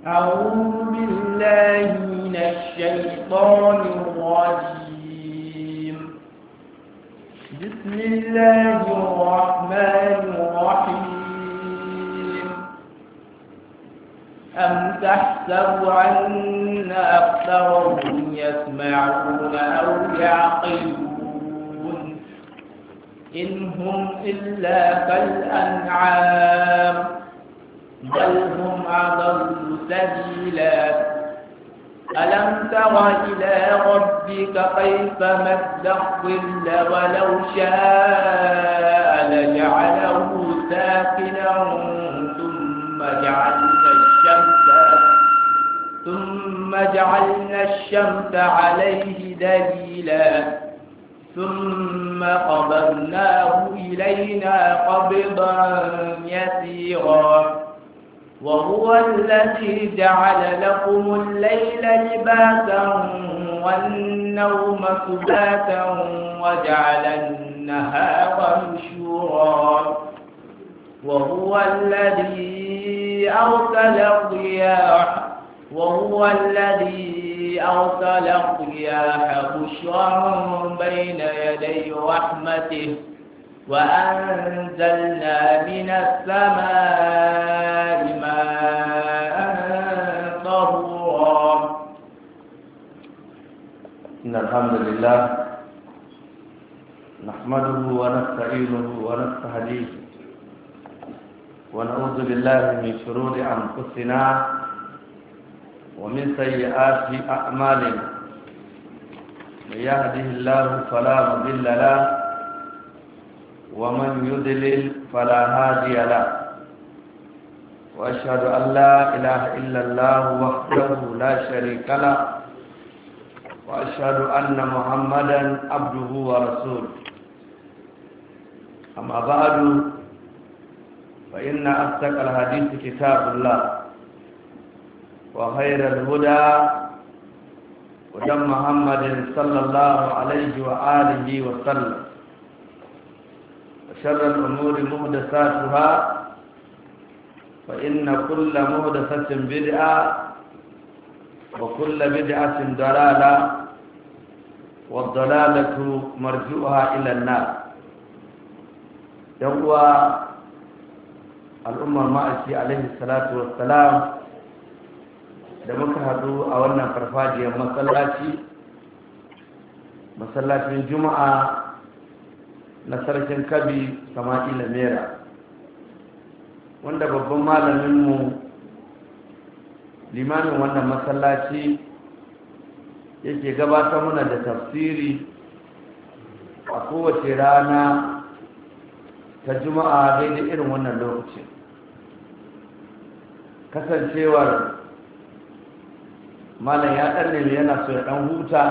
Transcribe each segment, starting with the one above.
أعوذ بالله من الشيطان الرجيم. بسم الله الرحمن الرحيم. أم تحسب أن أكثرهم يسمعون أو يعقلون إن هم إلا كالأنعام بل هم أضل سبيلا ألم تر إلى ربك كيف مد الظل ولو شاء لجعله ساكنا ثم جعلنا الشمس عليه دليلا ثم قبضناه إلينا قبضا يسيرا وهو الذي جعل لكم الليل لباسا والنوم سباتا وجعل النهار نشورا وهو الذي أرسل الرياح بشرا بين يدي رحمته وأنزلنا من السماء ماء طهورا. إن الحمد لله نحمده ونستعينه ونستهديه ونعوذ بالله من شرور أنفسنا ومن سيئات أعمالنا من يهده الله فلا مضل له ومن يضلل فلا هادي له وأشهد أن لا إله إلا الله وحده لا شريك له وأشهد أن محمدا عبده ورسوله أما بعد فإن أصدق الحديث كتاب الله وخير الهدى هدى محمد صلى الله عليه وآله وسلم وشر الأمور محدثاتها فإن كل محدثة بدعة وكل بدعة ضلالة والضلالة مرجوها إلى النار. يوم الأمة المعصية عليه الصلاة والسلام da muka haɗu a wannan farfajiyar masallacin juma'a na sarkin kabi sama'ila mera wanda babban malaminmu limamin wannan masallaci yake gabatar mana da tafsiri a kowace rana ta juma'a daidai irin wannan lokacin. Kasancewar malam ya ɗan nemi yana so ya ɗan huta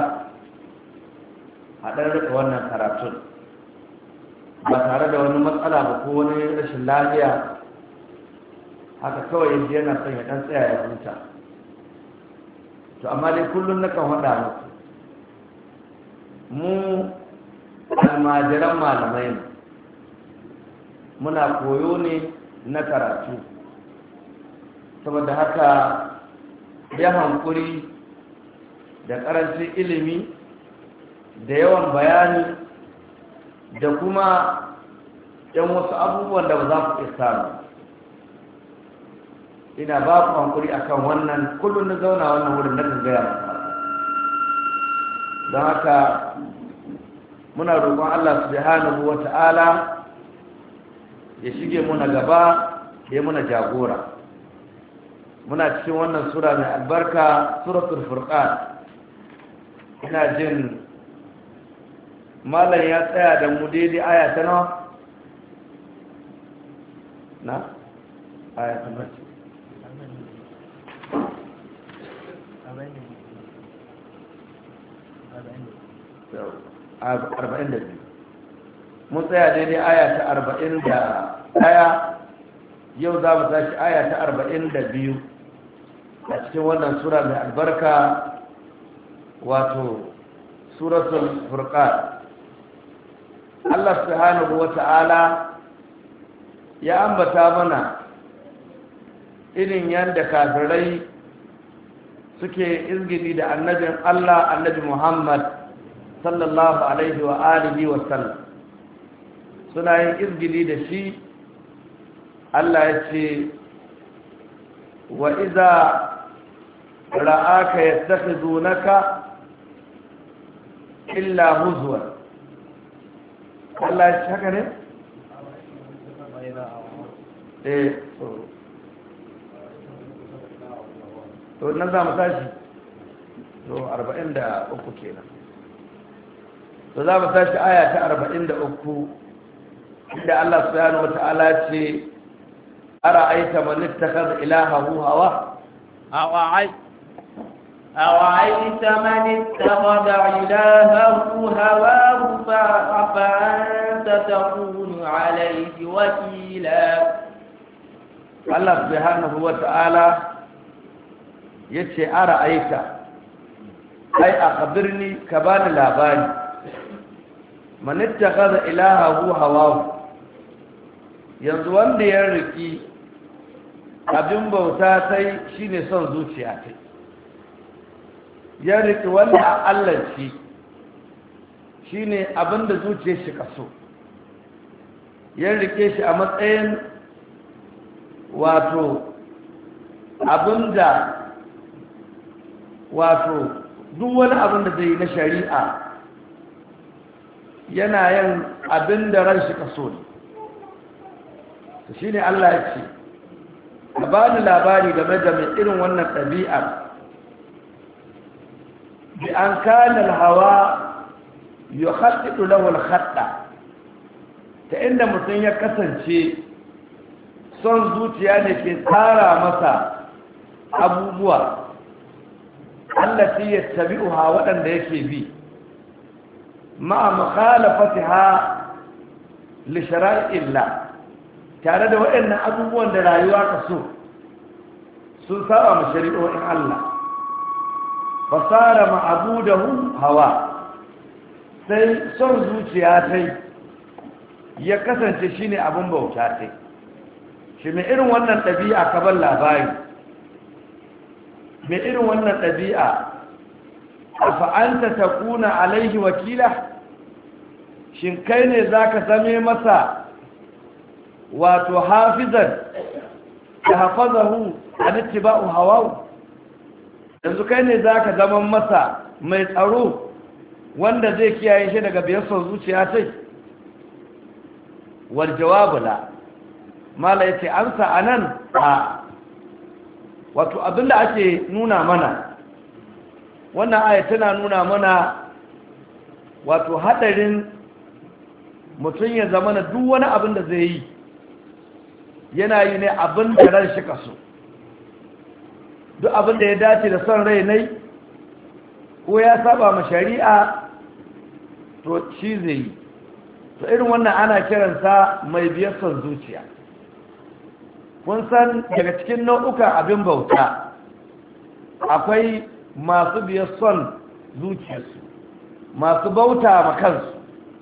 a ɗan rika wannan karatun ba tare da wani matsala ba ko wani rashin lafiya, haka kawai yanzu yana son ya ɗan tsaya ya huta. To amma dai kullum na kan haɗa mu almajiran malamai muna koyo ne na karatu, saboda haka ya hankuri da ƙarancin ilimi da yawan bayani da kuma yan wasu abubuwan da ba za ku iya samu. Ina ba ku hankuri akan wannan, kullum na zauna wannan wurin na gaya masa. Don haka muna roƙon Allah subhanahu wa ta'ala ya shige muna gaba, ya muna jagora. Muna cikin wannan sura mai albarka, suratul furqan. Ina jin malam ya tsaya da mu daidai aya ta nawa? Na? Aya ta nawa? 42. Mun tsaya daidai aya ta 41, yau za mu tashi aya ta 42 a cikin wannan sura mai albarka, wato suratul furqan. Allah subhanahu wata'ala ya ambata mana irin yadda kafirai suke izgili da annabin Allah annabi Muhammad sallallahu alaihi wa alihi wa sallam suna yin izgili da shi. Allah ya ce wa iza ra'aka yattakhidunaka illa huzwan. Allah ya ce haka ne? To nan za mu tashi to 43 kenan. To za mu tashi aya ta 43 inda Allah subhanahu wata'ala ce ara'aita man ittakhadha ilahahu hawa أرأيت من اتخذ إلهه هواه فأنت تكون عليه وكيلا. الله سبحانه وتعالى yace ara'aita ai akhbirni ka bani labari man ittakhadha ilahahu hawahu, yanzu wanda ya riki abin bauta sai shine son zuciya tai, ya riki wanda Allah shi shine abinda zuciyar shi kaso, ya rike shi a matsayin duk wani abin da zai yi na shari'a yana yin abin da ran shi kaso ne. shi ne Allah ya ce ka ba ni labari game da mai irin wannan ɗabi'ar bi an kanar hawa yi haɗiɗu lawal haɗa, ta inda mutum ya kasance son zuciya ne ke tsara masa abubuwa allati yattabi'uha waɗanda yake bi ma'a mukhalafatiha li shara'illah, tare da waɗannan abubuwan da rayuwa ka so sun saba ma shari'o'in Allah. fasara ma'budahu hawa, sai son zuciya tai ya kasance shine abin bauta tai. shi mai irin wannan ɗabi'a ka bar labari, mai irin wannan ɗabi'a fa'anta ta kuna alaihi wakila, shin kai ne za ka zame masa hafizan da hafazahu a nittiba'u hawawu, yanzu kai ne za ka zama masa mai tsaro wanda zai kiyaye shi daga biyar son zuciya tai. wal jawabu la, mala yace amsa anan a abinda ake nuna mana, wannan aya tana nuna mana hadarin mutum ya zama na duk wani abin da zai yi yana yi ne abin da ran shi kaso, duk abin da ya dace da son rai nai ko ya saba ma shari'a to shi zai yi. to irin wannan ana kiransa mai biyar son zuciya. kun san daga cikin nau'ukan abin bauta akwai masu biyar son zuciyarsu, masu bauta ma kansu.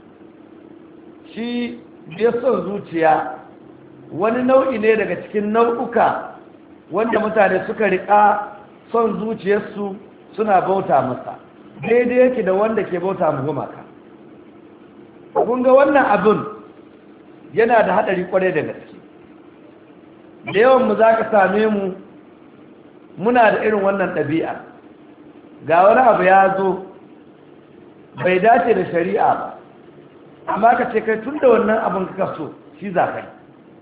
shi biyar son zuciya wani nau'i ne daga cikin nau'uka wanda mutane suka riƙa son zuciyarsu suna bauta masa, daidai yake da wanda ke bauta mu gumaka. kun ga wannan abin yana da haɗari kwarai da gaske. da yawan mu za ka same mu muna da irin wannan ɗabi'a, ga wani abu ya zo bai dace da shari'a ba, amma ka ce kai tun da wannan abin ka so shi za ka yi.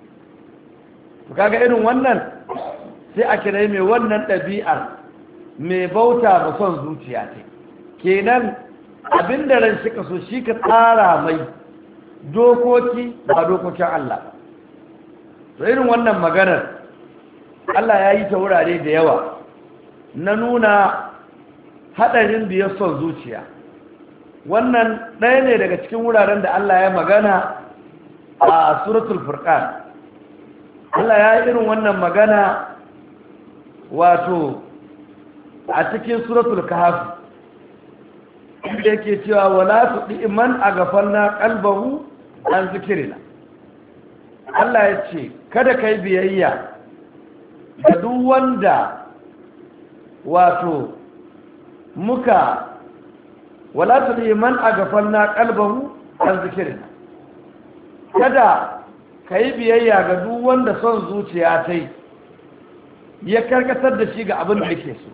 kaga irin wannan sai a kira mai wannan ɗabi'ar mai bauta ba son zuciya ce. kenan abin da ran shi ka so shi ka tsara mai dokoki ba dokokin Allah. to irin wannan maganar Allah ya yi ta wurare da yawa na nuna haɗarin biyar son zuciya. wannan ɗaya ne daga cikin wuraren da Allah ya magana a suratul furqan. Allah ya yi irin wannan magana a cikin suratul kahf, inda yake cewa wala tudi man aghfalna qalbahu an zikrina. Allah ya ce kada kai biyayya ga duk wanda wato muka wala tudi man aghfalna qalbahu an zikrina kada kai biyayya ga duk wanda son zuciya tai ya karkatar da shi ga abin da yake so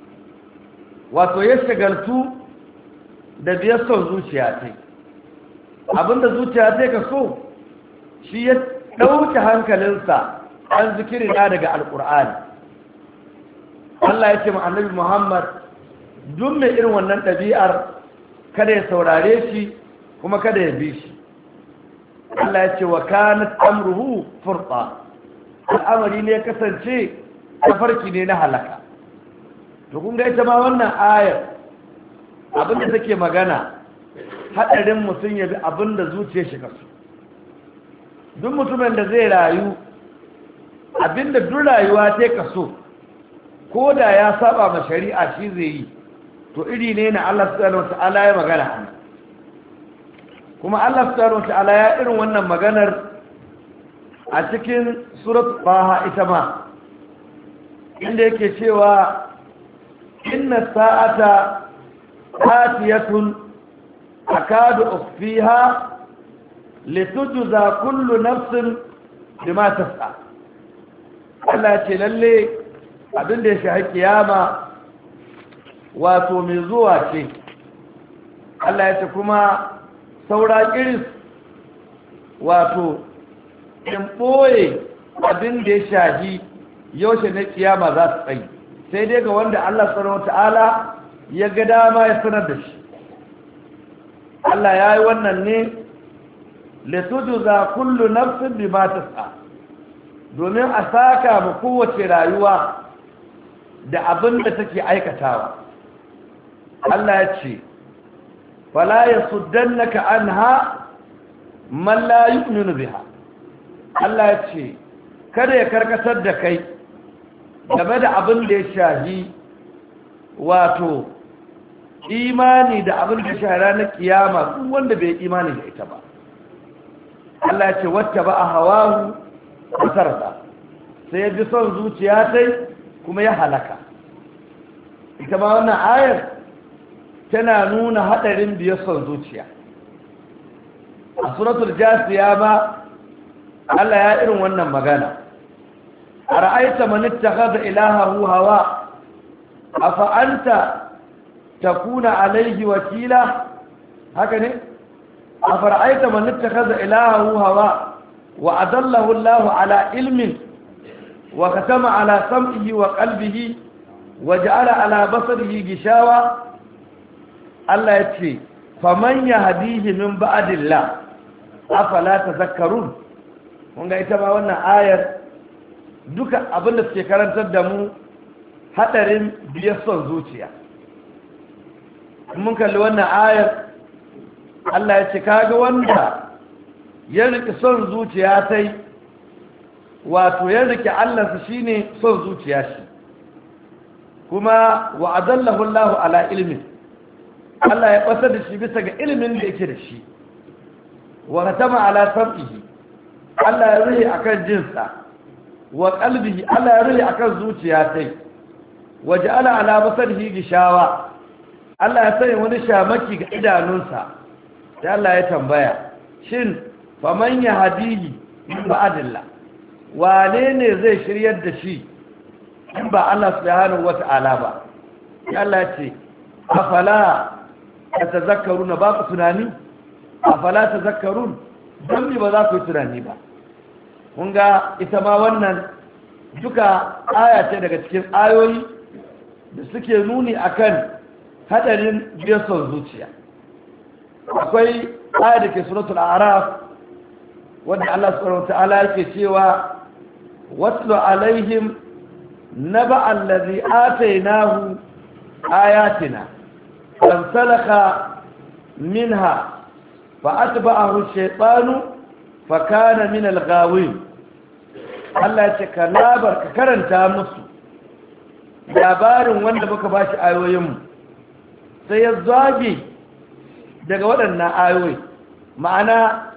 wato ya shagaltu da biyar son zuciya tai abinda zuciya tai ka so shi ya ɗauke hankalinsa an zikirina daga alƙur'ani. Allah ya ce ma annabi Muhammad duk mai irin wannan ɗabi'ar kada ya saurare shi kuma kada ya bi shi. Allah ya ce wa kanat amruhu furqa, al'amari ne ya kasance tafarki ne na halaka. To kun ga ita ma wannan ayar abinda take magana haɗarin mutum ya bi abinda zuciyar shi kaso. Duk mutumin da zai rayu abinda duk rayuwa ta kaso ko da ya saba ma shari'a shi zai yi, to iri ne na Allah subhanahu wata'ala ya magana ana. Kuma Allah subhanahu wata'ala ya irin wannan maganar a cikin surat Taha ita ma, inda yake cewa inna sa'ata atiyatun akadu ukhfiha litujza kullu nafsin bima tas'a. Allah ya ce lalle abinda ya shahi kiyama wato mai zuwa ce. Allah ya ce kuma saura kiris wato in ɓoye abinda ya shahi yaushe na kiyama za su tsayi, sai dai ga wanda Allah subhanahu wata'ala ya ga dama ya sanar da shi. Allah ya yi wannan ne litujza kullu nafsin bima tas'a, domin a saka ma kowace rayuwa da abin da take aikatawa. Allah ya ce fala yasuddannaka anha man la yu'minu biha. Allah ya ce kada ya karkatar da kai game da abin da ya shahi wato imani da abin da shahi ranar kiyama duk wanda bai imani da ita ba. Allah ya ce wacce ba a hawahu wasarda, sai ya bi son zuciya tai kuma ya halaka. Ita ma wannan ayar tana nuna hadarin biyar son zuciya. A suratul jasiya ma Allah ya irin wannan magana, a ra'aita man ittakhadha ilahahu hawa afa anta takuna alayhi wakila. Haka ne, afa ra'aita man ittakhadha ilahahu hawa wa adallahu Allahu ala ilmin wa katama ala sam'ihi wa qalbihi wa ja'ala ala basarihi gishawa. Allah ya ce faman yahdihi min ba'dillah afala tadhakkarun. kun ga ita ma wannan ayar duka abinda suke karantar da mu hadarin biyar son zuciya. mun kalli wannan ayar Allah ya ce kaga wanda ya riki son zuciya tai wato ya riki Allah su shine son zuciya shi, kuma wa adallahu Allah ala ilmin, Allah ya basar da shi bisa ga ilimin da yake da shi, wa katama ala sam'ihi, Allah ya ruhi akan jinsa, wa qalbihi, Allah ya ruhi akan zuciya tai, wa ja'ala ala basarihi gishawa, Allah ya sanya wani shamaki ga idanunsa. Sai Allah ya tambaya shin faman yahdihi min ba'dillah, wane ne zai shiryar da shi in ba Allah subhanahu wata'ala ba? Sai Allah ya ce afala tazakkaruna, ba ku tunani? Afala tazakkarun, dan ba za ku yi tunani ba. kun ga ita ma wannan duka aya ce daga cikin ayoyi da suke nuni akan hadarin biyar son zuciya. Akwai aya da ke suratul a'raf wanda Allah subhanahu wata'ala yake cewa watlu alaihim naba allazi atainahu ayatina fansalakha minha fa atba'ahu ash-shaytanu fa kana min al-ghawin. Allah ya ce ka karanta musu labarin wanda muka bashi ayoyinmu sai ya zage daga waɗannan ayoyi, ma'ana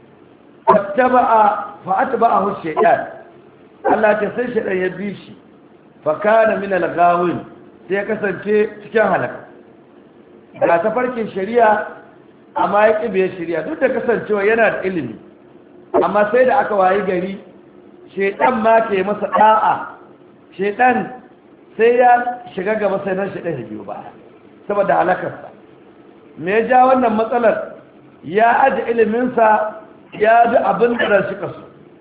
fa'atba'ahu shaytan. Allah ta sai shaytan ya bi shi fa kana min al-ghawin, sai ya kasance cikin halaka ga tafarkin shari'a amma ya ƙibe shari'a duk da kasancewa yana da ilimi amma sai da aka wayi gari shaidan ma ke masa ɗa'a, shaidan sai ya shiga gaba sai nan shaidan ya biyo ba saboda halakarsa me ya ja wannan matsalar ya aji iliminsa ya ji abin da shi kaso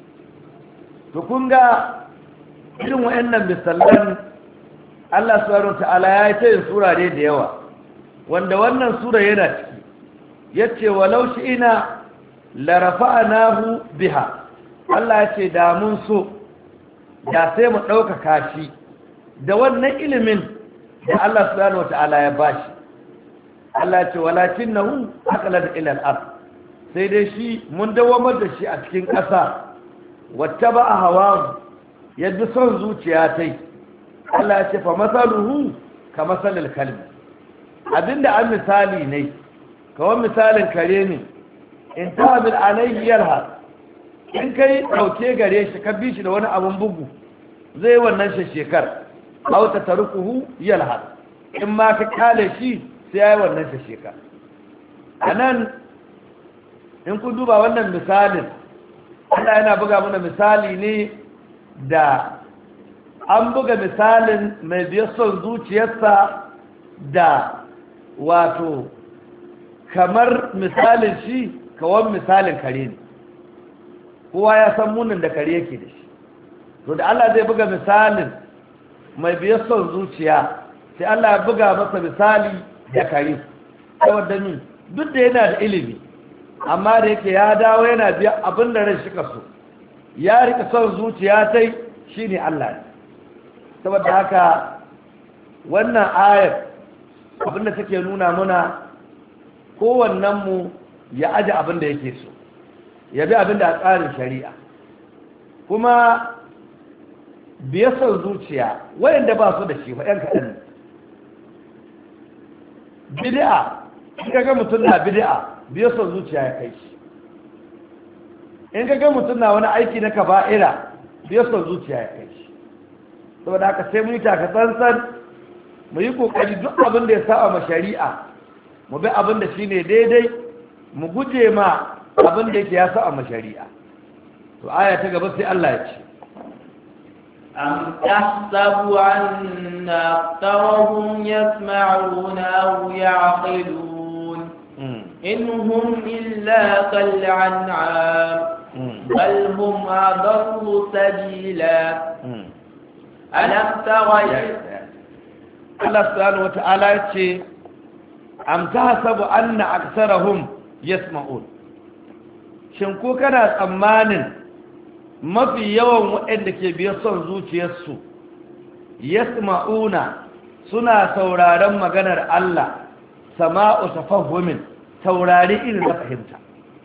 to kun ga irin wa'annan misalan Allah subhanahu ta'ala ya ce yin sura ne da yawa wanda wannan sura yana ciki yace walau shi ina la rafa'nahu biha Allah ya ce da mun so da sai mu ɗaukaka shi da wannan ilimin da Allah subhanahu ta'ala ya bashi Allah ya ce walakinnahu aqlada ila al-ard sai dai shi mun dawamar da shi a cikin ƙasa wattaba hawa yadda son zuciya tai Allah ya ce fa masaluhu ka masalil kalbi abinda an misali ne kawai misalin kare ne in tabil alayhi yalha in kai dauke gare shi ka bi shi da wani abun bugu zai wannan shekar aw ta tarukuhu yalha in ma ka kale shi sai yayi wannan shekar anan in kun duba wannan misalin Allah yana buga mana misali ne da an buga misalin mai biyar son zuciyarsa da wato kamar misalin shi kawon misalin kare ne kowa ya san munin da kare yake da shi to da Allah zai buga misalin mai biyar son zuciya sai Allah ya buga masa misali da kare saboda ni duk da yana da ilimi amma da yake ya dawo yana biya abin da ran shi kaso ya rika son zuciya tai shine Allah ne saboda haka wannan ayar abinda take nuna muna kowannenmu ya aje abinda yake so ya bi abinda a tsarin shari'a kuma biyasar zuciya wayanda ba su da shi ba ‘yan kaɗan bid'a in ka ga mutum na bid'a biyasar zuciya ya kai shi in ka ga mutum na wani aiki na kaba'ira biyasar zuciya ya kai shi saboda haka sai mu yi taka tsantsan mu yi kokari duk abin da ya saba ma shari'a mu bi abin da shine daidai mu guje ma abin da yake ya saba ma shari'a to aya ta gaba sai Allah ya ce am tahsabu anna aktharahum yasma'una aw ya'qilun inhum illa kal an'am bal hum adallu sabila alam tara Allah subhanahu wata'ala ya ce am tahsabu anna aktsarahum yasma'un shin ko kana tsammanin mafi yawan waɗanda ke biyar son zuciyarsu yasma'una suna sauraron maganar Allah sama'u tafahhumin saurari irin na fahimta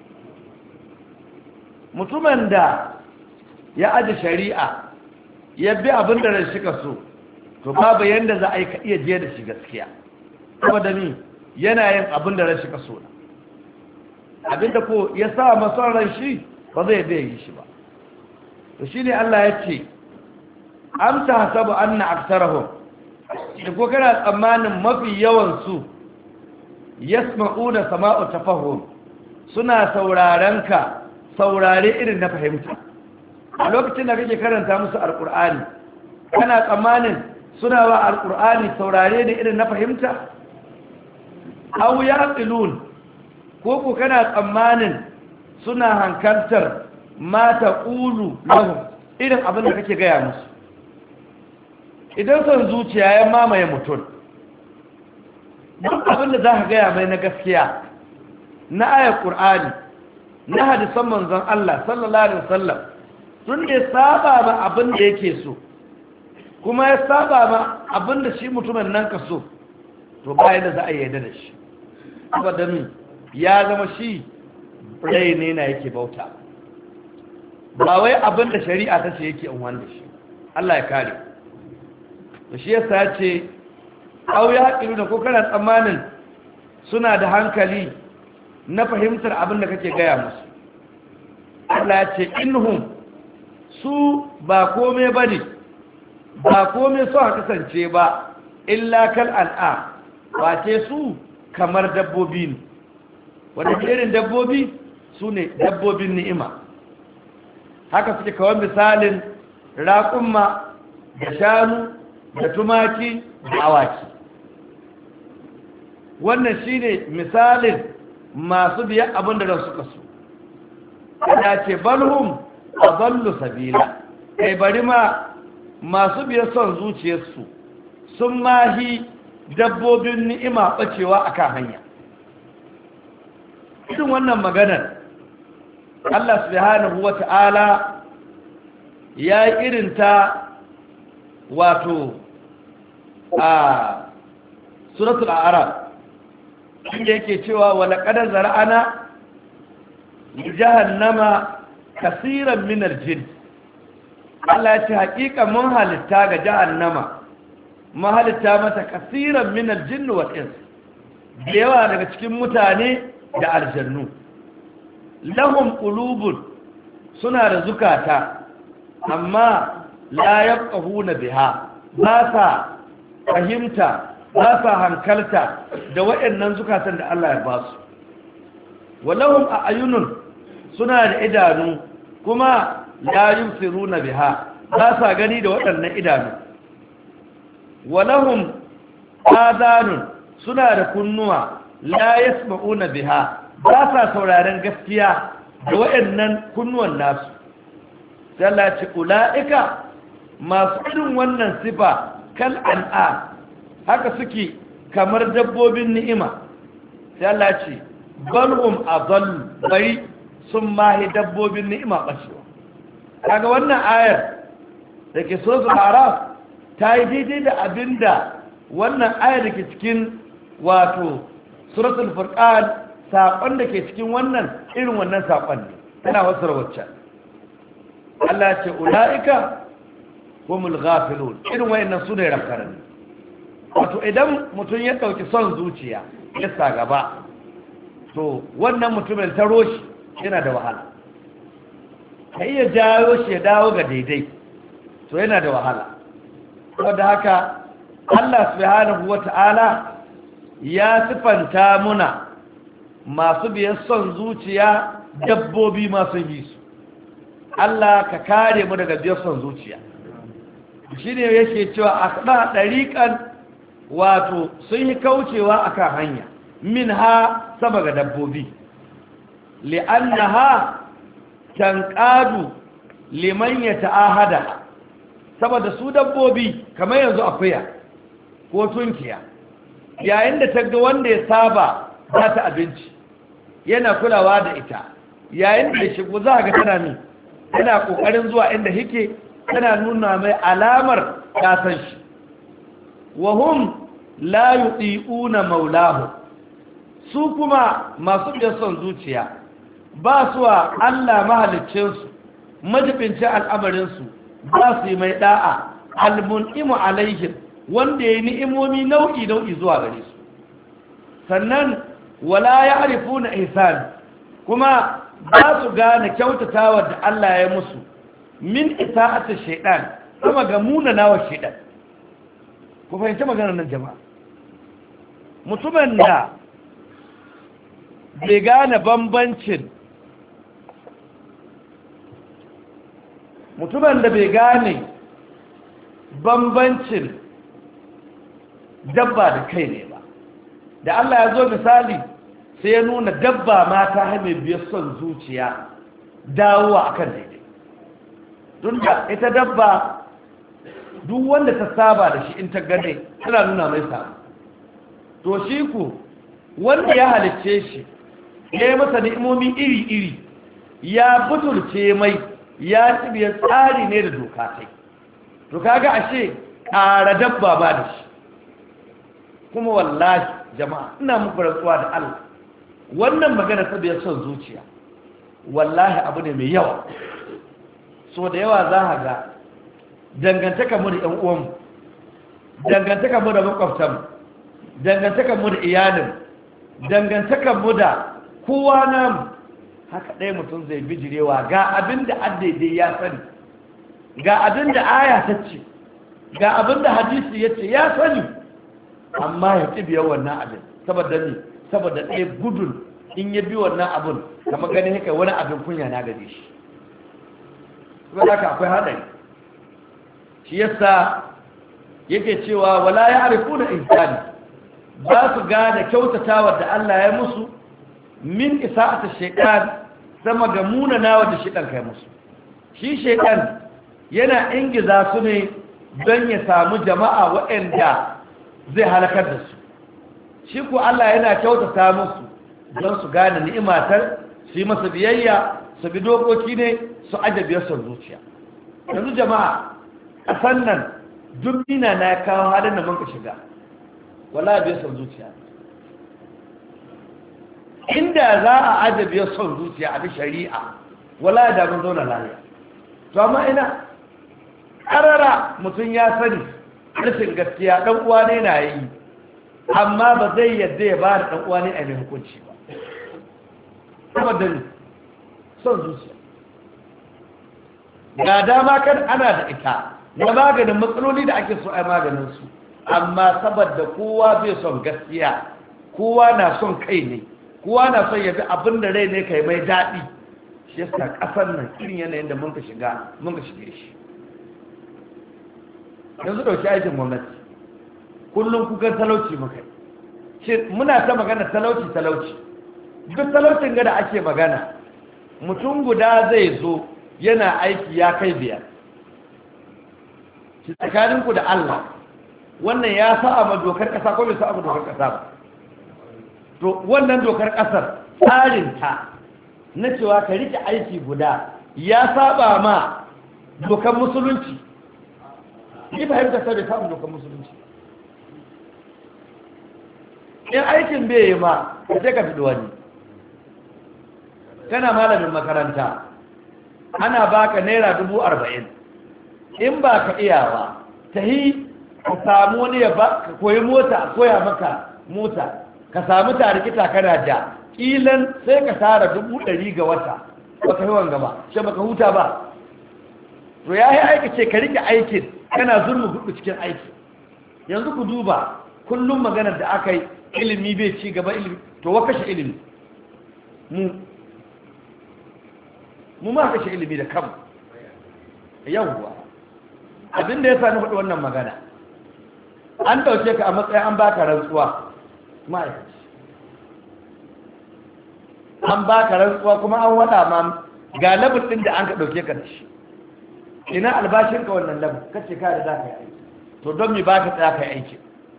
mutumin da ya aji shari'a ya bi abin da ran shika so to babu yanda za a yi ka iya je da shi gaskiya saboda ni yana yin abin da ran shika so abinda ko ya sa masa ran shi ba zai bai yi shi ba to shine Allah ya ce am tahsabu anna aktsarahum ko kana tsammanin mafi yawan su yasma'una sama'u tafahum suna sauraron ka saurare irin na fahimta a lokacin da kake karanta musu alkur'ani kana tsammanin suna wa alkur'ani saurare da irin na fahimta aw yaqilun ko kana tsammanin suna hankaltar ma taqulu lahum irin abin da kake gaya musu idan son zuciya ya mamaye mutum duk abin da za ka gaya mai na gaskiya na ayar qur'ani na hadisan manzon Allah sallallahu alaihi wasallam tun da ya saba ma abin da yake so kuma ya saba ma abin da shi mutumin nan ka so to ba yadda za a yarda da shi saboda min ya zama shi rai ne na yake bauta ba wai abin da shari'a ta ce yake unwan da shi Allah ya kare to shi yasa ya ce au ya haƙiru da ko kana tsammanin suna da hankali na fahimtar abin da kake gaya musu Allah ya ce innahum su ba kome ba ne ba kome so a kasance ba illa kal an'am wace su kamar dabbobi ne. wanda irin dabbobi su ne dabbobin ni'ima. haka suke kawai misalin raƙumma da shanu da tumaki da awaki. wannan shine misalin masu biyan abin da suka so. ya ce balhum adallu sabila, kai bari ma masu biyan son zuciyarsu sun mahi dabbobin ni'ima bacewa akan hanya. irin wannan maganar Allah subhanahu wata'ala ya yi irinta wato a suratul a'raf inda yake cewa wala qad zara'ana li jahannama kaseeran min al-jinn. Allah ya ce hakika mun halitta ga jahannama, mun halitta mata kaseeran min al-jinn wal ins, da yawa daga cikin mutane da aljannu. lahum qulubun, suna da zukata amma la yafqahuna biha, ba sa fahimta, ba sa hankalta da waɗannan zukatan da Allah ya ba su. walahum a'yunun, suna da idanu kuma la yubsiruna biha, ba sa gani da waɗannan idanu. walahum adanun, suna da kunnuwa la yasma'una biha, ba sa sauraren gaskiya da waɗannan kunnuwan nasu. sai Allah ya ce ula'ika, masu irin wannan sifa kal an'am, haka suke kamar dabbobin ni'ima. sai Allah ya ce balhum adall, bari sun mahi dabbobin ni'ima bacewa. kaga wannan ayar da ke so Araf ta yi daidai da abinda wannan ayar da ke cikin wato suratul furqan, saƙon da ke cikin wannan irin wannan saƙon ne, tana wasar wacce. Allah ya ce ula'ika humul ghafilun, irin wayannan su ne rafkarani. wato idan mutum ya ɗauki son zuciya ya sa gaba, to wannan mutumin taro shi yana da wahala. ka iya jawo shi ya dawo ga daidai, to yana da wahala. saboda haka Allah subhanahu wata'ala ya sifanta muna masu biyan son zuciya dabbobi masu yi su. Allah ka kare mu daga biyan son zuciya. shi ne yake cewa a kaɗa ɗariƙan, wato sun yi kaucewa akan hanya min ha sama ga dabbobi, li'anna ha tanƙadu liman ya ta'ahada, saboda su dabbobi kamar yanzu akuya ko tunkiya, yayin da ta ga wanda ya saba za ta abinci yana kulawa da ita, yayin da ya shigo za ga tana min tana kokarin zuwa inda yake, tana nuna mai alamar ta san shi. wa hum la yuti'una maulahu, su kuma masu biyan son zuciya ba su wa Allah mahaliccinsu majibincin al'amarinsu, ba su yi mai da'a almun'imu alaihim, wanda ya yi ni'imomi nau'i zuwa gare su. sannan wala ya arifu na ihsan, kuma ba su gane kyautatawa da Allah ya musu min ita'atu shaidan, kuma ga munanawa shaidan. ku fahimci maganar nan jama'a. mutumin da bai gane bambancin dabba da kai ne ba, da Allah ya zo misali sai ya nuna dabba ma ta hame biyar son zuciya dawowa akan daidai. don da ita dabba duk wanda ta saba da shi in ta gane tana nuna mai samu. to shi ku wanda ya halicce shi ya yi masa ni'imomi iri-iri, ya butulce mai, ya tsibiya tsari ne da doka sai, to kaga ashe ƙara dabba ba da shi. kuma wallahi jama'a ina muku rantsuwa da Allah, wannan magana ta biyar son zuciya wallahi abu ne mai yawa. so da yawa za a ga dangantaka mu da ƴan uwanmu, dangantaka mu da makwabtanmu, dangantaka mu da iyalin, dangantaka mu da kowa namu, haka ɗaya mutum zai bijirewa ga abin da addaidai ya sani, ga abin da aya ta ce, ga abin da hadisi ya ce ya sani, amma ya ƙi biyan wannan abin saboda ni saboda ɗaya gudun in ya bi wannan abin kamar ganin haka wani abin kunya na gare shi kuma haka akwai haɗari shi yasa yake cewa wala ya arifu da insani ba su gane kyautatawar da Allah ya musu min isa'ata shaitan sama ga munanawa da shaitan kai musu shi shaitan yana ingiza su ne don ya samu jama'a waɗanda zai halakar da su shi ko Allah yana kyautata musu don su gane ni'imatar su yi masa biyayya su bi dokoki ne su ajabiyar son zuciya yanzu jama'a ƙasan nan duk ina na kawo halin da muka shiga wala biyar son zuciya inda za a ajabiyar son zuciya a bi shari'a wala da mun zauna lafiya to amma ina ƙarara mutum ya sani rashin gaskiya ɗan uwa ne na yi amma ba zai yadda ya ba da ɗan uwa ne a mai hukunci ba kuma da son zuciya ga dama kan ana da ita na maganin matsaloli da ake so a maganin su amma saboda kowa bai son gaskiya kowa na son kai ne kowa na son yabi abin da rai ne kai mai daɗi shi yasa ƙasar nan irin yanayin da mun ka shige shi yanzu ɗauki aikin gwamnati kullum kukan talauci muka shi muna ta magana talauci duk talaucin gada ake magana mutum guda zai zo yana aiki ya kai 5 shi tsakaninku da Allah wannan ya sa a dokar ƙasa ko bai sa a dokar ƙasa ba to wannan dokar ƙasar tsarinta na cewa ka rike aiki guda ya saba ma dokar musulunci ni fahimta sai bai samu dokar musulunci in aikin bai yi ma ka sai ka fi wani kana malamin makaranta ana baka naira 40,000 in ba ka iyawa ta yi ka samu wani ya ba ka koyi mota a koya maka mota ka samu tarikita kana ja ƙilan sai ka tara 100,000 ga wata ba ka yi wanga ba shi ba ka huta ba to ya yi aikace ka rike aikin kana zurmi hudu cikin aiki yanzu ku duba kullum maganar da aka yi ilimi bai ci gaba ilimi to wa kashe ilimi mu ma kashe ilimi da kanmu yawwa abinda ya sani faɗi wannan magana an ɗauke ka a matsayin an baka rantsuwa ma'aikaci an baka rantsuwa kuma an waɗa ma ga labin ɗin da an ka ɗauke ka da shi ina albashinka wannan labin kace ka da za ka yi aiki to don mi ba ka tsaya ka yi aiki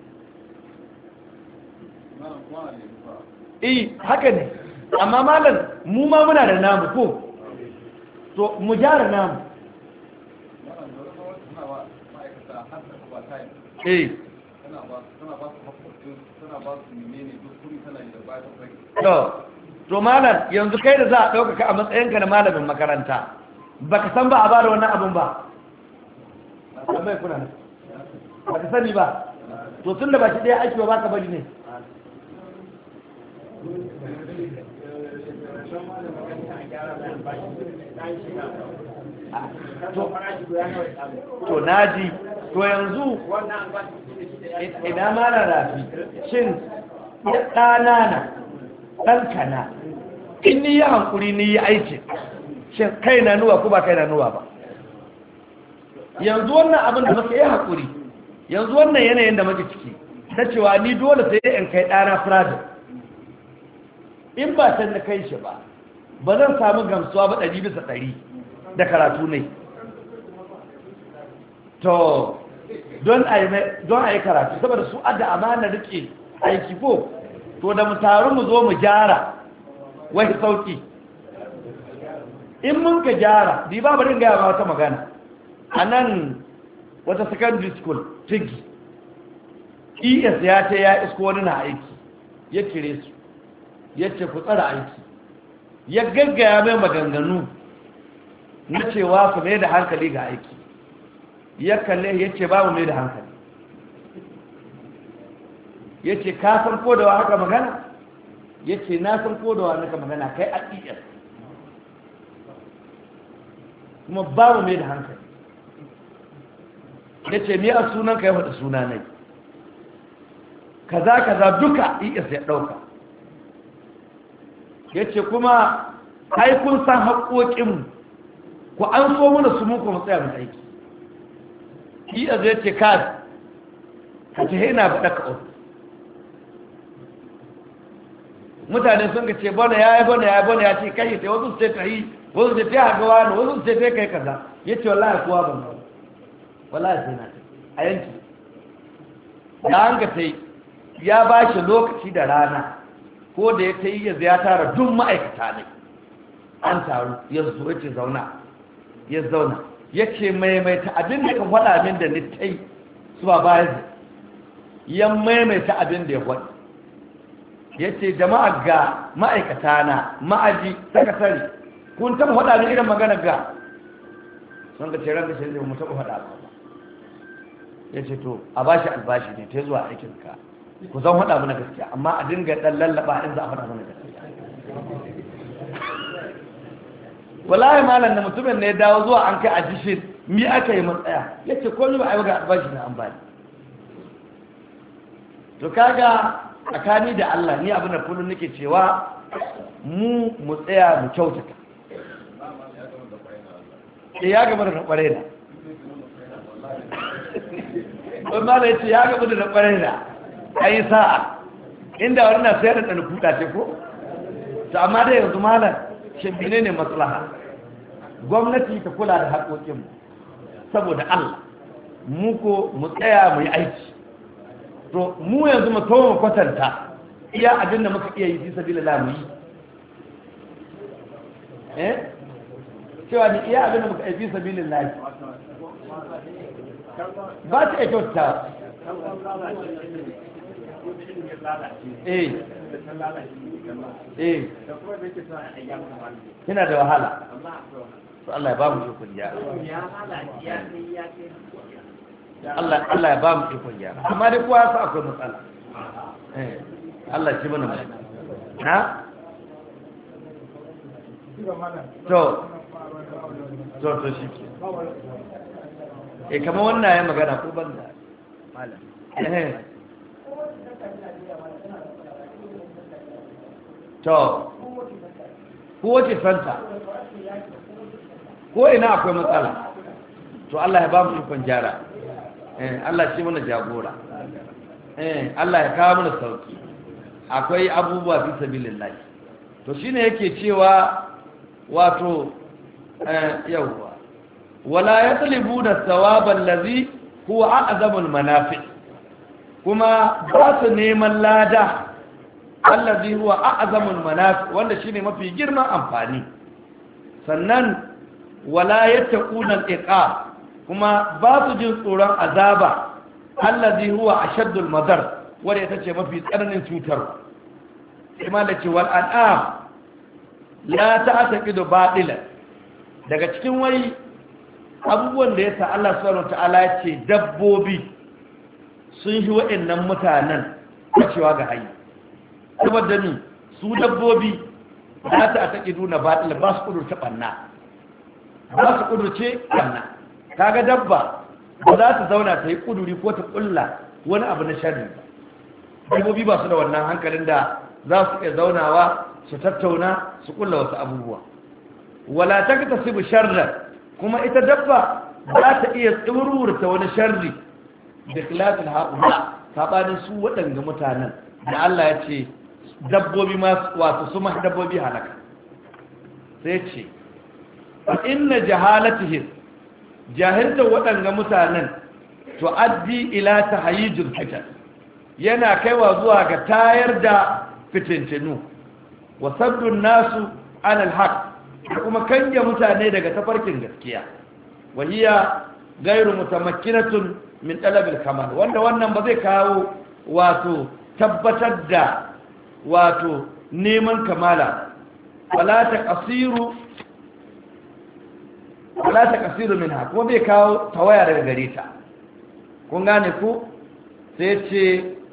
haka ne amma malam mu ma muna da namu ko to mu gyara namu to malam yanzu kai da za a ɗaukaka a matsayinka na malamin makaranta baka san ba a ba da wannan abin ba ba ka sani ba to tun da ba shi ɗaya aiki ba ka bari ne to naji to yanzu ina mana rafi shin ɗana na ɗanka na in ni yi hankuri ni yi aiki shin kai na nuwa ko ba kai na nuwa ba yanzu wannan abin da muka yi hankuri yanzu wannan yanayin da muke ciki na cewa ni dole sai in kai ɗana firajin in ba can na kai shi ba ba zan samu gamsuwa ba 100% da karatu ne to don a yi karatu saboda su adda amana rike aiki ko to da mu taru mu zo mu gyara wai sauki in mun ka gyara di ba bari gaya ma wata magana a nan wata secondary school tigi es ya ce ya isko wani na aiki ya kire su ya ce ku tsara aiki ya gaggaya mai maganganu na cewa su mai da hankali ga aiki ya kalle ya ce ba mu mai da hankali ya ce ka san kodawa haka magana ya ce na san kodawa naka magana kai a es kuma ba mu mai da hankali ya ce mi a sunan ka ya faɗi suna nai kaza duka is ya ɗauka. Ya ce kuma ai kun san haƙoƙinmu ku an so mana su muku mu tsaya mu aiki. is ya ce ka ce ina faɗa ka ofis. mutane sun ka ce bane ya ce kai ta wasu ce ta yi wasu ce ta hagawa da wasu ce ta kai kaza. Ya ce wallahi kuwa ban ba wallahi sai na a yanki ya hanga ta yi ya ba shi lokaci da rana ko da ya ta yi ya tara duk ma'aikata ne an taru ya zo ya ce zauna ya ce maimaita abin da ka faɗa min da ni ta yi su ba bayan ya maimaita abin da ya faɗi ya ce jama'a ga ma'aikata na ma'aji sakatari kun taɓa faɗa min irin magana ga sun ga ce ranka shi ne mu taɓa faɗa ba ya ce to a bashi albashi ne ta zuwa aikinka ku zan faɗa mana gaskiya amma a dinga ɗan lallaba in za a faɗa mana gaskiya. Wallahi malam da mutumin ne ya dawo zuwa an kai a jishin mi aka yi matsaya ya ce ko ni ba a yi ga albashi na an bani. To kaga tsakani da Allah ni abin da kullum nake cewa mu tsaya mu kyautata. Ya gaba da kwarai da. Wani malam ya ce ya gaba da kwarai da. Ai sa'a inda wani na sayar da ɗan kuɗa ce ko? To amma dai yanzu malam shambine ne maslaha gwamnati ta kula da haƙoƙinmu saboda Allah mu ko mu tsaya mu yi aiki. To mu yanzu mu kawo mu kwatanta iya abinda muka iya yi fi sabilillah mu yi cewa ni iya abinda muka yi fi sabilillah ba ta iya kyauta yana da wahala to Allah ya ba mu ikon gyara Allah ya ba mu ikon gyara amma dai kowa ya sa akwai matsala Allah shi mana mai na to shi ke kama wannan ya magana ko banda malam to kowace santa ko ina akwai matsala to Allah ya ba mu ikon gyara Allah shi mana jagora Allah ya kawo mana sauki akwai abubuwa fi sabilillah to shine yake cewa wato yawwa wala yatlibuna thawaba allazi huwa a'zamul manafi kuma ba su neman lada allazi huwa a'zamul manafi wanda shine mafi girman amfani sannan wala yattaquna al-iqab kuma ba su jin tsoron azaba allazi huwa ashaddul madar wanda ita ce mafi tsananin cutar kuma da ce wal an'am la ta'taqidu batila daga cikin wai abubuwan da yasa Allah subhanahu wataala ya ce dabbobi sun shi waɗannan mutanen cewa ga hayi saboda ni su dabbobi la ta'taqidu na batila ba su kudurta banna ba su kudurce banna kaga dabba ba za ta zauna ta yi kuduri ko ta kulla wani abu na sharri dabbobi ba su da wannan hankalin da za su iya zaunawa su tattauna su kulla wasu abubuwa wala taktasibu sharran kuma ita dabba za ta iya tsururta wani sharri da khilafin haula sabanin su waɗanda mutanen da Allah ya ce dabbobi ma wato su ma dabbobi halaka sai ce fa inna jahalatihim jahilta waɗanda mutanen to addi ila tahayyujul fitan yana kaiwa zuwa ga tayar da fitintinu wa saddun nasu anil haq kuma kanje mutane daga tafarkin gaskiya wa hiya gairu mutamakkinatun min talabil kamal wanda wannan ba zai kawo wato tabbatar da wato neman kamala wala ta kasiru minha kuma bai kawo tawaya daga gare ta kun gane ku sai ce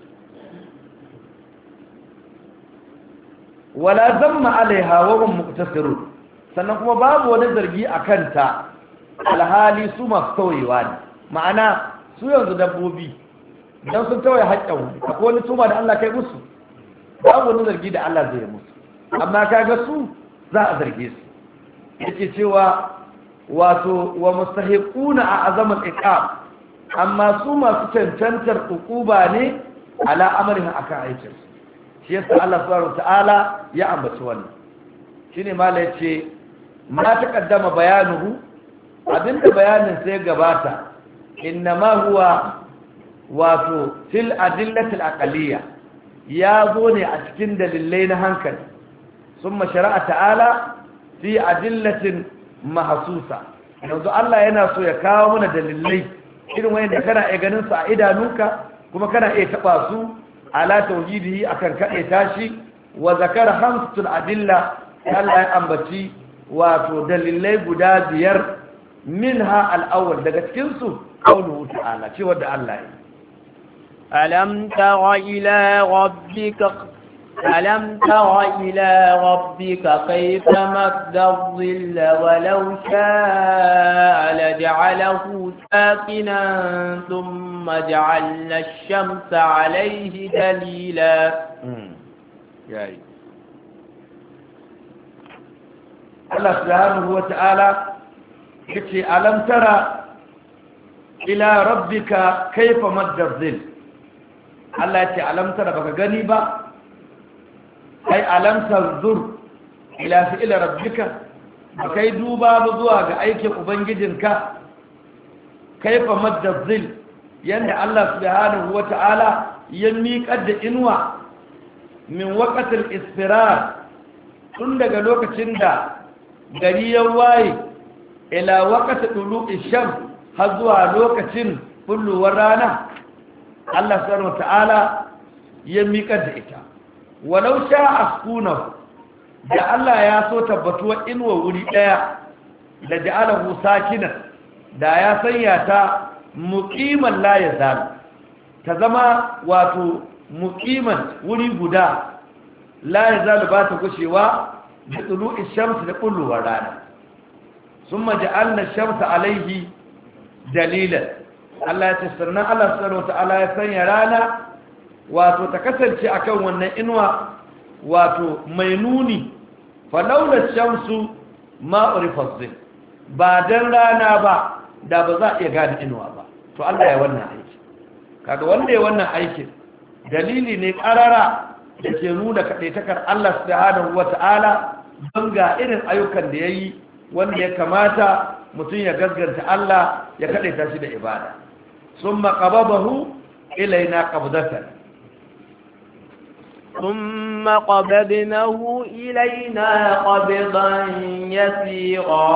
wala zamma alaiha wa hum muqtasirun sannan kuma babu wani zargi a kanta alhali su masu tauyewa ne ma'ana su yanzu dabbobi don sun tawaye haƙƙin wani akwai wani tuma da Allah kai musu babu wani zargi da Allah zai musu amma kaga su za a zarge su yake cewa wato wa mustahiquna a azamul iqab amma su masu cancantar ukuba ne ala amrihin akan aikin shi yasa Allah subhanahu ta'ala ya ambaci wannan shine mala yace ma taqaddama bayanuhu abinda bayanin sai gabata innama huwa wato fil adillatil aqliyya ya zo ne a cikin dalilai na hankali summa shari'a ta'ala fi adillatin mahsusa yanzu Allah yana so ya kawo mana dalilai irin wanda kana iya ganin su a idanunka kuma kana iya taba su ala tauhidihi akan kade tashi wa zakara hamsul adilla Allah ya ambaci wato dalilai guda biyar minha al-awwal daga cikin su qawluhu ta'ala cewa da Allah ya ألم تر إلى ربك كيف مد الظل ولو شاء لجعله ساكنا ثم جعلنا الشمس عليه دليلا الله سبحانه وتعالى يقول ألم ترى إلى ربك كيف مد الظل Allah ce alamta da baka gani ba ai alamtar zur ila fi'il rabbika baka yi duba ba zuwa ga aikin ubangijinka kaifa madda zil yanda Allah subhanahu wata'ala ya miƙar da inuwa min waqatil isfirar tun daga lokacin da gari ya waye ila waqati tulu'i shams har zuwa lokacin bulluwar rana Allah subhanahu wata'ala ya miƙar da ita walau sha askunahu da Allah ya so tabbatuwa inuwa wuri ɗaya da ja'alahu sakinan da ya sanya ta muqiman la yazal ta zama wato muqiman wuri guda la yazal ba ta gushewa da tulu'i shamsi da kulluwar rana summa ja'alna shamsa alaihi dalilan Allah ya ce sannan Allah subhanahu wata'ala ya sanya rana wato ta kasance akan wannan inuwa wato mai nuni fa laula shamsu ma urifa zil ba dan rana ba da ba za a iya gane inuwa ba to Allah ya wannan aiki kaga wanda ya wannan aikin dalili ne karara da ke nuna kadaitakar Allah subhanahu wata'ala don ga irin ayyukan da yayi wanda ya kamata mutum ya gaskanta Allah ya kadaita shi da ibada ثم قبضه إلينا قبضة ثم قبضناه إلينا قبضا يسيرا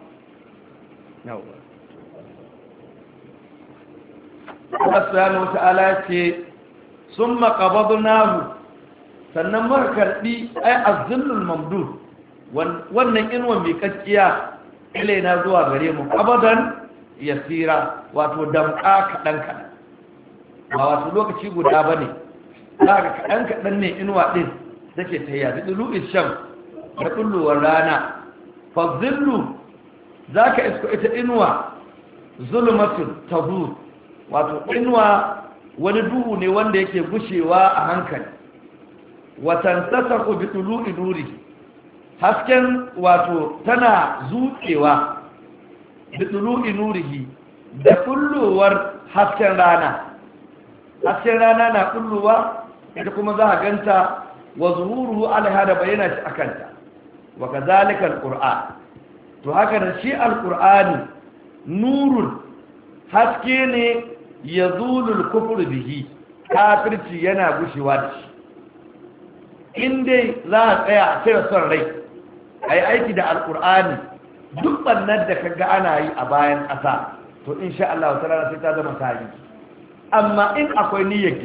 Allah subhanahu wata'ala ce summa qabadnahu sannan muka karbi ay az-zillul mamdud wannan inwan mai kakkiya ilaina zuwa gare mu qabadan yasira wato damka kadan kadan ba wato lokaci guda bane zaka kadan kadan ne inuwa din take tayya da dulu'is sham da kulluwar rana fa zillu zaka isko ita inuwa zulmatun tabur wato inuwa wani duhu ne wanda yake gushewa a hankali watan tasaku bi tulu'i nuri hasken wato tana zuƙewa bi tulu'i nurihi da kulluwar hasken rana na kulluwa ita kuma za a ganta wa zuhuruhu alaiha da bayyana shi akanta wa kazalika alquran to haka da shi alqurani nurun haske ne yazulul kufru bihi kafirci yana gushewa da shi inda za a tsaya a cire son rai ai aiki da alqurani duk bannan da kaga ana yi a bayan ƙasa to insha Allah ta'ala sai ta zama tarihi amma in akwai niyyar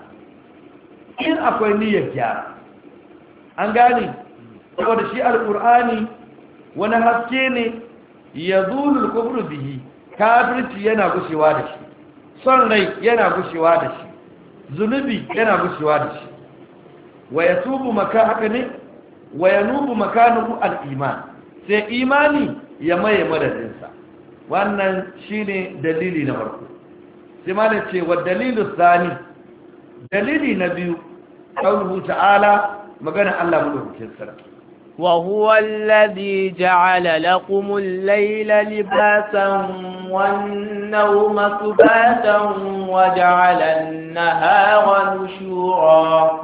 gyara an gane saboda shi alqur'ani wani haske ne yazulul kufru bihi kafirci yana gushewa da shi son rai yana gushewa da shi zunubi yana gushewa da shi wa yatubu makanuhu al-iman sai imani ya maye madadinsa wannan shine dalili na farko sai ma da ce wa dalilu sani dalili na biyu ƙaunuhu ta'ala magana Allah madaukakin sarki وهو الذي جعل لكم الليل لباسا والنوم سباتا وجعل النهار نشورا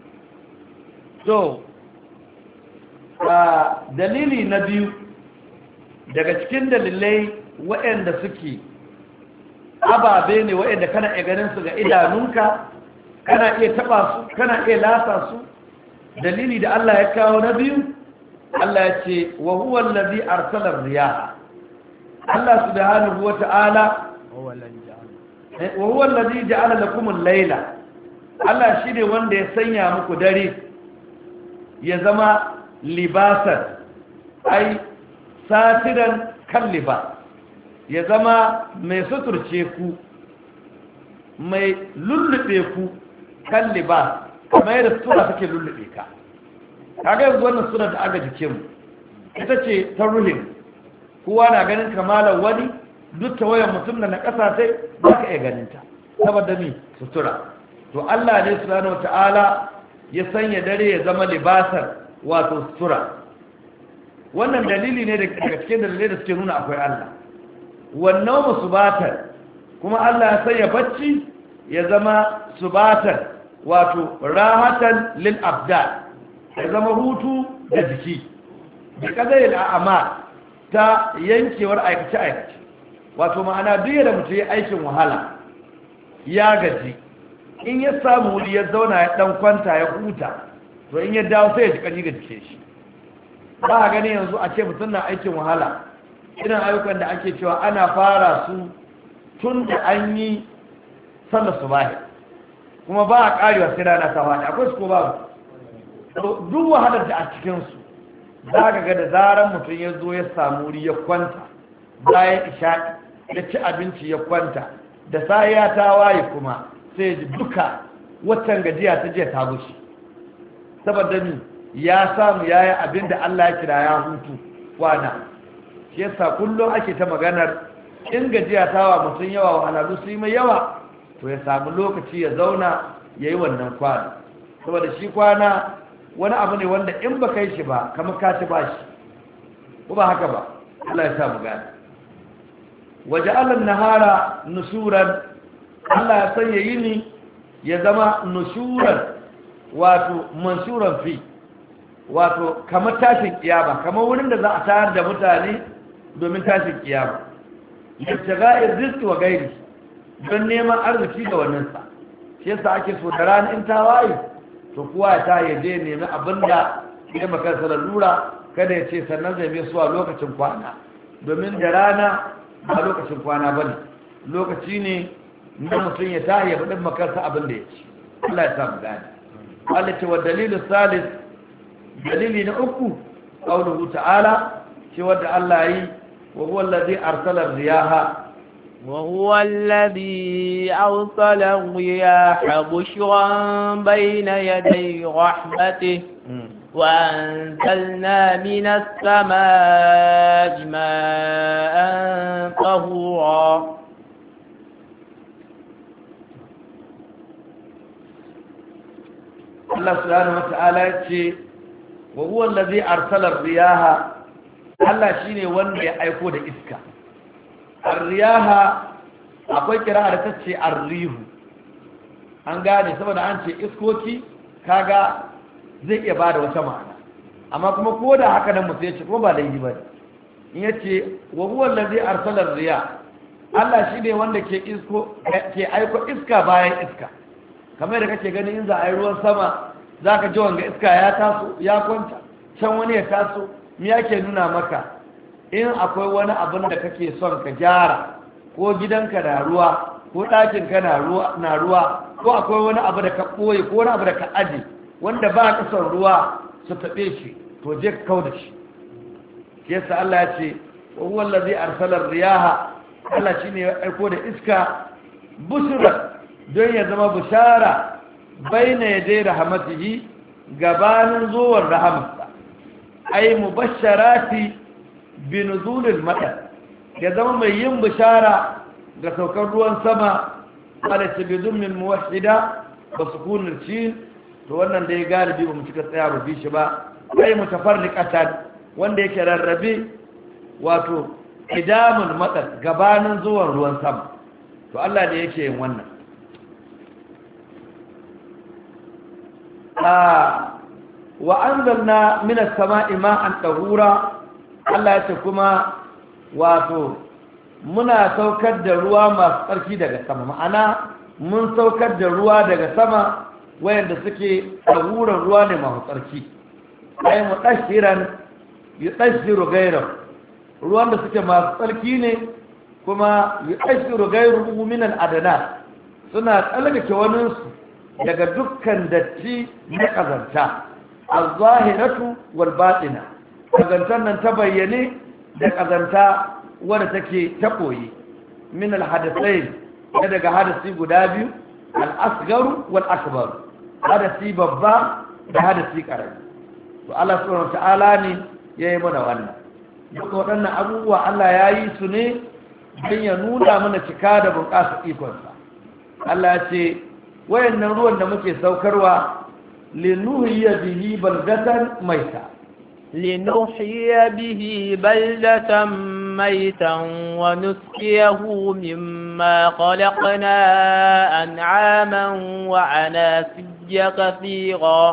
dalili na biyu daga cikin dalilai waɗanda suke ababe ne waɗanda kana iya ganin su ga idanunka kana iya taba su kana iya lasa su dalili da Allah ya kawo na biyu Allah ya ce wa huwa allazi arsala riyaha Allah subhanahu wata'ala wa huwa allazi ja'ala lakum al-layla Allah shine wanda ya sanya muku dare ya zama libasan ai satiran kan libas ya zama mai suturce ku mai lullube ku kan libas kamar yadda sura take lullube ka kaga yanzu wannan sura da aka jike mu ita ce ta ruhin kowa na ganin kamalar wani duk ta wayan mutum da na ƙasa sai ba ka iya ganinta saboda mi sutura to Allah ne subhanahu wata'ala ya sanya dare ya zama libasar wato sutura wannan dalili ne daga cikin dalilai da suke nuna akwai Allah wannan musubatar kuma Allah ya sanya bacci ya zama subatar wato rahatan lil abdal ya zama hutu da jiki da kadai al'amal ta yankewar aikace-aikace wato ma'ana duk da mutum ya aikin wahala ya gaji in ya samu wuri ya zauna ya dan kwanta ya huta to in ya dawo sai ya ji kani ga jikin shi ba a gani yanzu a ce mutum na aikin wahala irin ayyukan da ake cewa ana fara su tun da an yi sallar subahi kuma ba a karewa sai rana ta wani akwai su ko babu duk wahalar da a cikinsu za ka ga da zaran mutum ya zo ya samu wuri ya kwanta bayan isha'i ya ci abinci ya kwanta da sa'iya ta waye kuma sai ya ji duka waccan gajiya ta jiya ta gushi saboda ni ya samu ya yi abin da Allah ya kira ya hutu kwana shi yasa kullum ake ta maganar in gajiya ta wa mutum yawa wahalhalu su yi mai yawa to ya samu lokaci ya zauna ya yi wannan kwana saboda shi kwana wani abu ne wanda in ba kai shi ba kamar ka ci ba shi ko ba haka ba Allah ya samu gani waje allan nahara nusuran Allah ya sanya yini ya zama nusuran wato mansuran fi wato kamar tashin kiyama kamar wurin da za a tayar da mutane domin tashin kiyama yabtaga'ir rizqi wa gairi don neman arziki ga wannan sa shi yasa ake so da rana in ta waye to kuwa ta yaje nemi abinda ya maka lura kada ya ce sannan zai bi suwa lokacin kwana domin da rana ba lokacin kwana bane lokaci ne na mutum ya ta ya budin makarsa abin da ya ci Allah ya samu gani Allah ce wa dalilu salis dalili na uku qauluhu ta'ala ce wanda Allah yi wa huwa allazi arsala riyaha وهو الذي أرسل الرياح بشرا بين يدي رحمته وأنزلنا من السماء ماء طهورا الله سبحانه وتعالى يقول وهو الذي أرسل الرياح الله شيني وندي أيقود إسكا الرياح akwai kira da ta ce arrihu an gane saboda an ce iskoki kaga zai iya bada wata ma'ana amma kuma ko da haka nan mutum ya ce kuma ba laifi ba in ya ce wa huwa allazi arsala riya Allah shi ne wanda ke aiko iska bayan iska kamar da kake gani in za a yi ruwan sama za ka ji wanga iska ya taso ya kwanta can wani ya taso me yake nuna maka in akwai wani abin da kake son ka gyara ko gidanka na ruwa ko ɗakinka na ruwa ko akwai wani abu da ka ɓoye ko wani abu da ka aje wanda ba ka son ruwa su taɓe shi to je ka kau da shi ke sa Allah ya ce wa huwa allazi arsala riyaha Allah shine ya aiko da iska busra don ya zama bushara baina yaday rahmatihi gabanin zuwan rahamarsa ay mubasharati bi nuzulil madar ya zama mai yin bishara ga saukar ruwan sama ala tibidun min muwahhida ba sukunul cin to wannan da ya galibi ba mu cika tsaya rubi shi ba sai mutafarriqatan wanda yake rarrabe wato idamul matsar gabanin zuwan ruwan sama to Allah ne yake yin wannan wa anzalna minas sama'i ma'an tahura Allah ya ce kuma wato muna saukar da ruwa masu tsarki daga sama ma'ana mun saukar da ruwa daga sama wayanda suke tahuran ruwa ne masu tsarki ay mudashiran yudashiru ghayrahu ruwan da suke masu tsarki ne kuma yudashiru ghayruhu min al-adana suna tsalgake waninsu daga dukkan datti na kazanta al-zahiratu wal batina kazantar nan ta bayyane da kazanta wadda take ta koyi min al-hadathain daga hadasi guda biyu al-asgharu wal akbar hadasi babba da hadasi karami to Allah subhanahu ta'ala ne yayi mana wannan duk waɗannan abubuwa Allah ya yi su ne don ya nuna mana cika da bunƙasa ikonsa Allah ya ce wayannan ruwan da muke saukarwa linuhiya bihi baldatan maita لنحيي به بلدة ميتا ونسقيه مما خلقنا أنعاما وعناسيا كثيرا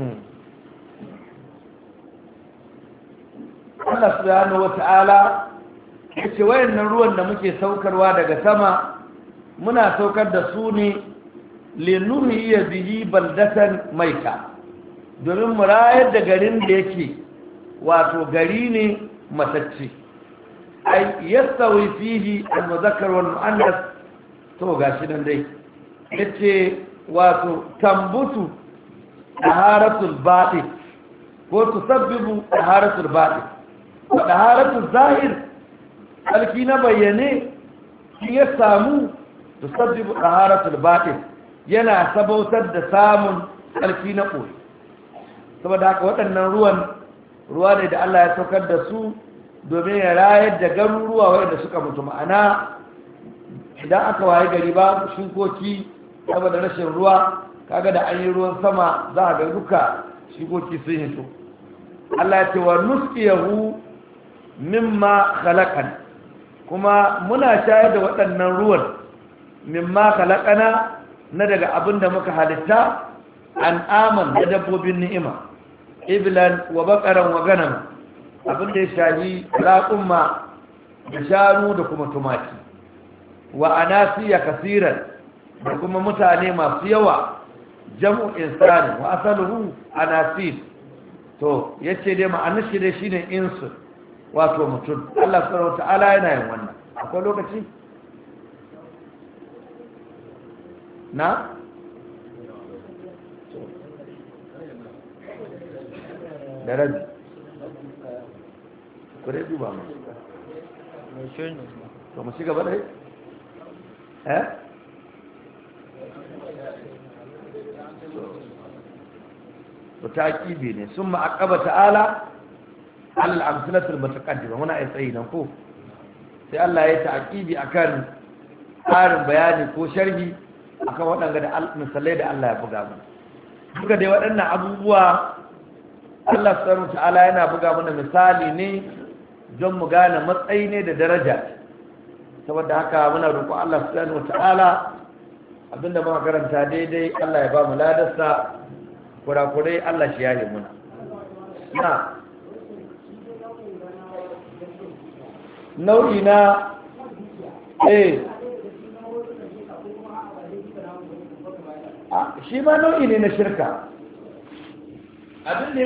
Allah subhanahu wata'ala yace wayannan ruwan da muke saukarwa daga sama muna saukar da su ne linuhiya bihi baldatan maita domin mu rayar da garin da yake wato gari ne matacce ai yastawi fihi al-muzakkar wal muannas to gashi nan dai yace wato tambutu taharatul batin ko tusabbibu taharatul batin wa taharatul zahir alki na bayyane shi ya samu tusabbibu taharatul batin yana sabautar da samun alki na koyi saboda haka waɗannan ruwa ne da Allah ya saukar da su domin ya rayar da garuruwa waɗanda suka mutu ma'ana idan aka waye gari ba shukoki saboda rashin ruwa kaga da an yi ruwan sama za a ga duka shukoki sun hito Allah ya ce wa nusqiyahu mimma khalaqan kuma muna shayar da waɗannan ruwan mimma khalaqana na daga abin da muka halitta an aman da dabbobin ni'ima iblan wa bakaran wa ganam abin da ya shahi raƙumma da shanu da kuma tumaki wa anasiya kasiran da kuma mutane masu yawa jam'u insani wa asaluhu anasir to yace dai ma'anar shi dai shine insu wato mutum Allah subhanahu wataala yana yin wannan akwai lokaci na da rabi ku dai duba mu to mu shiga bada mutakibi ne sun ma'aqaba ta'ala al-amsalatul mutaqaddima muna ai tsayi nan ko sai Allah ya ta'aqibi akan tsarin bayani ko sharhi akan waɗanda da misalai da Allah ya buga mana duka dai waɗannan abubuwa Allah subhanahu ta'ala yana buga mana misali ne don mu gane matsayi ne da daraja saboda haka muna roƙon Allah subhanahu ta'ala abinda muka karanta daidai Allah ya ba mu ladarsa kurakurai Allah shi yaye muna na nau'i na shi ma nau'i ne na shirka abin da